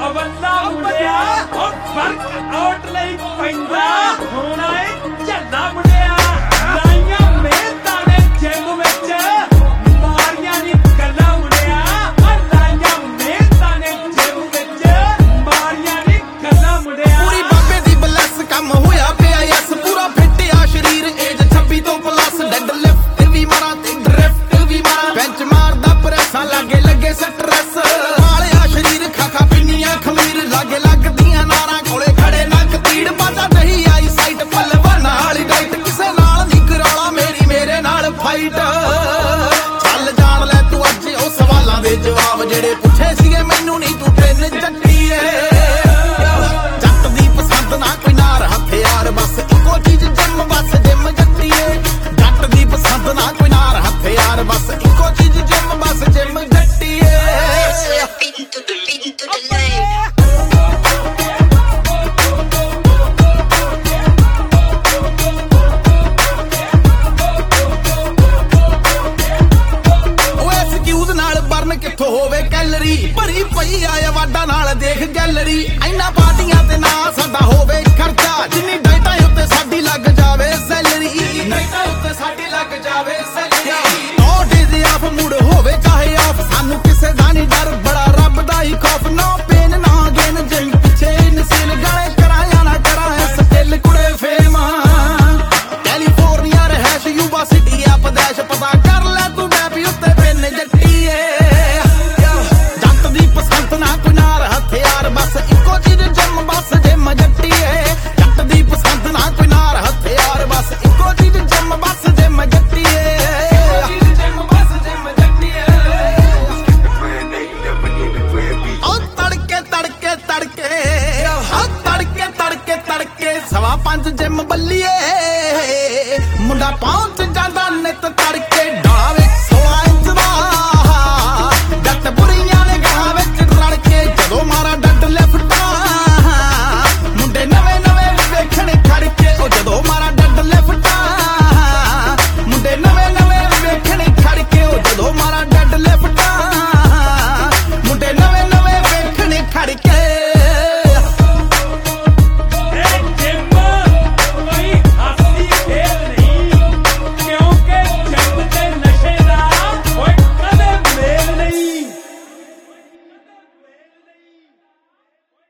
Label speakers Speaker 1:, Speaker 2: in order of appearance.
Speaker 1: ਵੱਲਾ ਮੁੰਡਿਆ ਉਹ ਵਰਕਆਊਟ ਲਈ ਪੈਂਦਾ ਹੋਣਾ ਏ ਝੱਲਾ ਮੁੰਡਿਆ ਲਾਈਆਂ ਮਿਹਨਤਾਂ ਨੇ ਜਿਮ ਵਿੱਚ ਮਾਰੀਆਂ ਨੀ ਗੱਲਾਂ ਮੁੰਡਿਆ ਲਾਈਆਂ ਮਿਹਨਤਾਂ ਨੇ ਜਿਮ ਵਿੱਚ ਮਾਰੀਆਂ ਨੀ ਗੱਲਾਂ ਮੁੰਡਿਆ
Speaker 2: ਪੂਰੀ ਬਾਬੇ ਦੀ ਬਲੈਸ ਕੰਮ ਹੋਇਆ ਪਿਆ ਯਸ ਪੂਰਾ ਫਿੱਟ ਆ ਸਰੀਰ ਏਜ 26 ਤੋਂ ਪਲੱਸ ਡੈਡ ਲਿਫਟ ਵੀ ਮਾਰਾਂ ਤੇ ਡਰਿਫਟ ਵੀ ਮਾਰਾਂ ਬੈਂਚ ਮਾਰਦਾ ਪ੍ਰੈਸਾਂ ਲਾਗੇ ਲੱਗੇ ਸਟ੍ਰੈਸ ਵਾਲਿਆ ਸਰੀਰ ਖਾਖਾ ਪਿੰਨੀਆਂ ਖਮੀਰ ਲਾਗੇ ਲੱਗਦੀਆਂ ਨਾਰਾਂ ਕੋਲੇ ਖੜੇ ਨੱਕ ਤੀੜ ਬਾਜਾ ਨਹੀਂ ਆਈ ਸਾਈਟ ਪਲਵਾਨਾਂ ਵਾਲੀ ਡਾਈਟ ਕਿਸੇ ਨਾਲ ਨਹੀਂ ਕਰਾਲਾ ਮੇਰੀ ਮੇਰੇ ਨਾਲ ਫਾਈਟ ਚੱਲ ਜਾਣ ਲੈ ਤੂੰ ਅੱਜ ਉਹ ਸਵਾਲਾਂ ਦੇ ਜਵਾਬ ਜਿਹੜੇ ਪੁੱਛੇ ਸੀਗੇ ਮੈਨੂੰ ਨਹੀਂ ਤੂੰ ਟ੍ਰੇਨ ਜੱਟੀਏ ਜੱਟ ਦੀ ਪਸੰਦ ਨਾ ਕੋਈ ਨਾਰ ਹਥਿਆਰ ਬਸ ਇੱਕੋ ਚੀਜ਼ ਜਿਮ ਬਸ ਜਿਮ ਜੱਟੀਏ ਜੱਟ ਦੀ ਪਸੰਦ ਨਾ ਕੋਈ ਨਾਰ ਹਥਿਆਰ ਬਸ ਇੱਕੋ ਚੀਜ਼ ਜਿਮ ਬਸ ਜਿਮ ਜੱਟੀਏ
Speaker 3: Into the lane.
Speaker 2: ਐਕਸਕਿਊਜ਼ ਨਾਲ ਬਰਨ ਕਿੱਥੋਂ ਹੋਵੇ ਕੈਲਰੀ ਭਰੀ ਪਈ ਆ ਵਾਡਾ ਨਾਲ ਦੇਖ ਗੈਲਰੀ ਇੰਨਾ ਪਾਰਟੀਆਂ ਤੇ ਨਾ ਸਾਡਾ ਹੋਵੇ ਖਰਚਾ ਜਿੰਨੀ ਡਾਈਟਾਂ ਉੱਤੇ ਸਾਡੀ ਲੱਗ ਜਾਵੇ ਸੈਲਰੀ ਡਾਈਟਾਂ ਉੱਤੇ ਸਾਡੀ ਲੱਗ ਜਾਵੇ salary no days off mood ਹੋਵੇ ਚਾਹੇ ਆਫ ਸਾਨੂੰ ਕਿਸੇ ਦਾ ਨਹੀਂ ਡਰ ਬੜਾ ਰੱਬ ਦਾ ਹੀ ਖੌਫ ਨੋ ਪੇਨ ਨਾ ਗੇਨ ਜਿੰਗ ਪਿੱਛੇ ਨਸੀਲ ਗਾਲੇ ਕਰਾਇਆ ਨਾ ਕਰਾਂ ਸਕਿੱਲ ਕੁੜੇ ਫੇਮ ਕੈਲੀਫੋਰਨੀਆ ਰਹਿਸ਼ ਯੂਬਾ ਸਿਟੀ ਆ ਪਦੈਸ਼ ਪਤਾ ਕਰ ਲੈ ਤੂੰ ਡੈਬੀ ਉੱਤੇ ਪਿੰਨ ਜੱਟੀਏ ਜੱਟ ਦੀ ਪਸੰਦ ਨਾ ਕੋਈ ਨਾਰ ਹਥਿਆਰ ਬਸ ਇੱਕੋ ਚੀਜ਼ ਜਿਮ ਬਸ ਜਿਮ ਜੱਟੀਏ ਜੱਟ ਦੀ ਪਸੰਦ ਨਾ ਕੋਈ ਨਾਰ ਹਥਿਆਰ ਬਸ ਇੱਕੋ ਚੀਜ਼ ਜਿਮ ਬਸ ਜਿਮ ਜੱਟੀਏ ਜਿਮ ਬਸ ਜਿਮ ਜੱਟੀਏ ਉਹ ਤੜਕੇ ਤੜਕੇ ਤੜਕੇ ਉਹ ਤੜਕੇ ਤੜਕੇ ਤੜਕੇ 5:15 ਜਿਮ ਬੱਲੀਏ ਮੁੰਡਾ ਪਹੁੰਚ